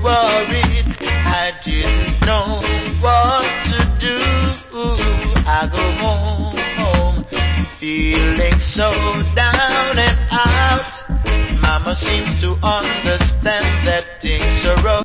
worried. I didn't know what to do. I go home, feeling so down and out. Mama seems to understand that things are rough.